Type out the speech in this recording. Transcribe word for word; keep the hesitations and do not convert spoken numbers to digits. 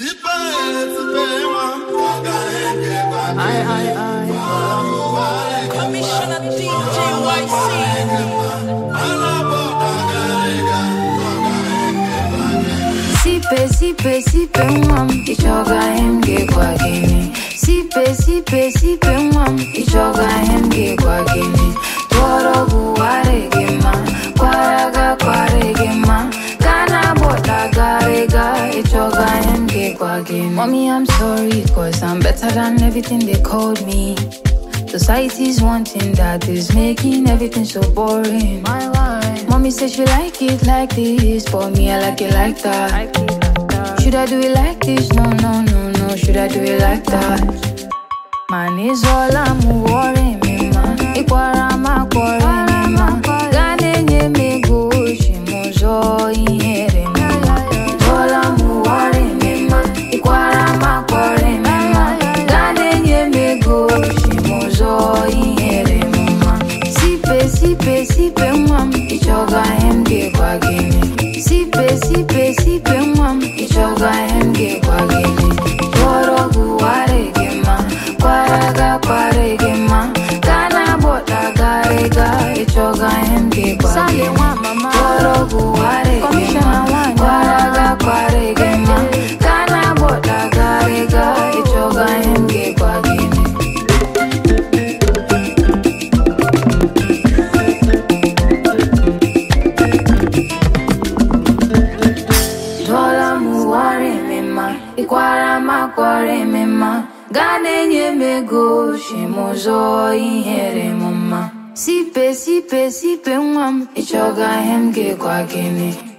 Aye, aye, aye. Commissioner D J Y C. Sipe, sipe, sipe mwam, ichoga hemge kwa gini. Sipe, sipe, sipe mwam, ichoga hemge kwa gini. Toro buware gema, kwaraga kware gema. Kana bota garega, ichoga hemge kwa gini. Mommy, I'm sorry, cause I'm better than everything they called me. Society's wanting that is making everything so boring. My life. Mommy says she like it like this, but me I like it like that. Like it like that. Should I do it like this? No, no, no, no. Should I do it like that? Man is all I'm worrying me, man. Ikwara ma kwara me, man. Gane nye me go shimozo ihere me, man. All I'm worrying me, man. Ikwara ma kwara me, man. Gane nye me go shimozo ihere me, man. Sipe, sipe, sipe mwam, ichoga hemge kwa gini. Sipe, sipe, sipe mwam, ichoga hemge kwa gini. Toro guware gema, kwaraga kware gema. Kana bota garega, ichoga hemge kwa gini. Toro guware gema, kwaraga kware gema. Kana bota garega, ichoga hemge kwa gini. Ikwara ma kware mema. Gane nye mego shimozo ihere mama. Sipe, sipe, sipe mwam, ichoga hemge kwa gini.